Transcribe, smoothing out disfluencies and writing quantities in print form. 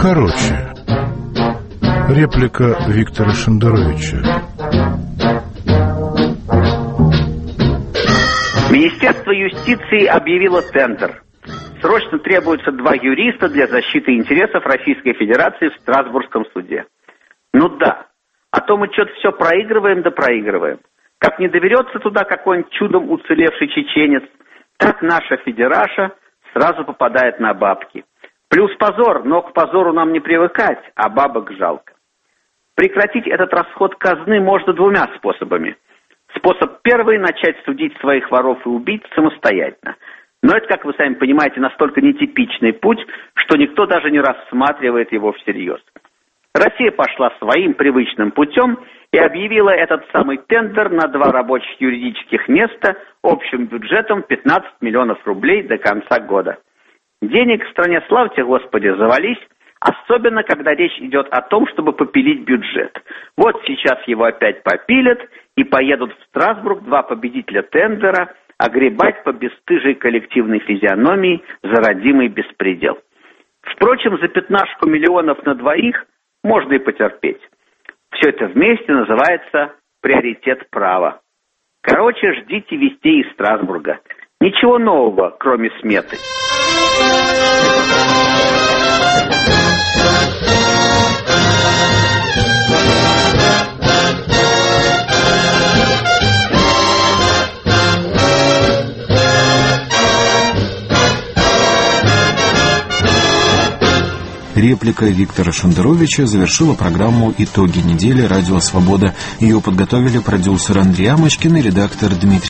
Короче, реплика Виктора Шендеровича. Министерство юстиции объявило тендер. Срочно требуются 2 юриста для защиты интересов Российской Федерации в Страсбургском суде. Ну да, а то мы что-то все проигрываем да проигрываем. Как не доберется туда какой-нибудь чудом уцелевший чеченец, так наша федераша сразу попадает на бабки. Плюс позор, но к позору нам не привыкать, а бабок жалко. Прекратить этот расход казны можно 2 способами. Способ первый – начать судить своих воров и убийц самостоятельно. Но это, как вы сами понимаете, настолько нетипичный путь, что никто даже не рассматривает его всерьез. Россия пошла своим привычным путем и объявила этот самый тендер на 2 рабочих юридических места общим бюджетом 15 миллионов рублей до конца года. Денег в стране, славьте Господи, завались, особенно когда речь идет о том, чтобы попилить бюджет. Вот сейчас его опять попилят и поедут в Страсбург 2 победителя тендера огребать по бесстыжей коллективной физиономии за родимый беспредел. Впрочем, за 15 миллионов на 2 можно и потерпеть. Все это вместе называется приоритет права. Короче, ждите вестей из Страсбурга. Ничего нового, кроме сметы. Реплика Виктора Шендеровича завершила программу «Итоги недели. Радио Свобода». Ее подготовили продюсер Андрей Амочкин и редактор Дмитрий